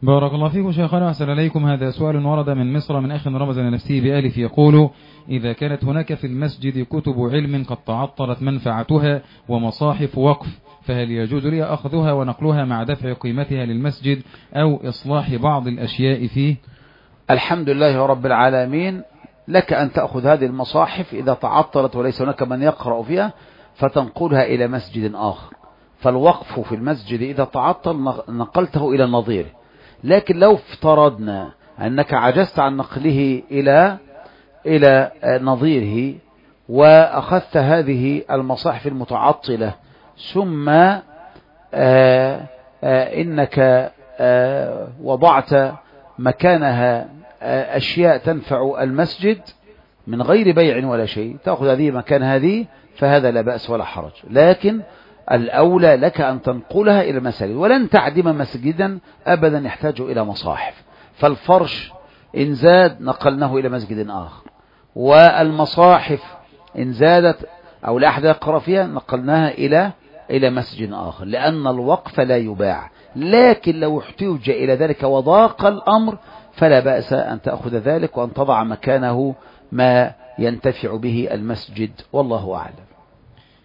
بارك الله فيكم شيخنا وأحسن إليكم. هذا سؤال ورد من مصر من أخ رمز لنفسه بألف، يقول: إذا كانت هناك في المسجد كتب علم قد تعطلت منفعتها ومصاحف وقف، فهل يجوز لي أخذها ونقلها مع دفع قيمتها للمسجد أو إصلاح بعض الأشياء فيه؟ الحمد لله رب العالمين. لك أن تأخذ هذه المصاحف إذا تعطلت وليس هناك من يقرأ فيها فتنقلها إلى مسجد آخر، فالوقف في المسجد إذا تعطل نقلته إلى نظيره. لكن لو افترضنا أنك عجزت عن نقله إلى نظيره وأخذت هذه المصاحف المتعطلة ثم إنك وضعت مكانها أشياء تنفع المسجد من غير بيع ولا شيء، تأخذ هذه مكان هذه، فهذا لا بأس ولا حرج. لكن الأولى لك أن تنقلها إلى المساجد، ولن تعدم مسجدا أبدا يحتاج إلى مصاحف. فالفرش إن زاد نقلناه إلى مسجد آخر، والمصاحف إن زادت أو لا أحد يقرأ فيها نقلناها إلى مسجد آخر، لأن الوقف لا يباع. لكن لو احتوج إلى ذلك وضاق الأمر فلا بأس أن تأخذ ذلك وأن تضع مكانه ما ينتفع به المسجد، والله أعلم.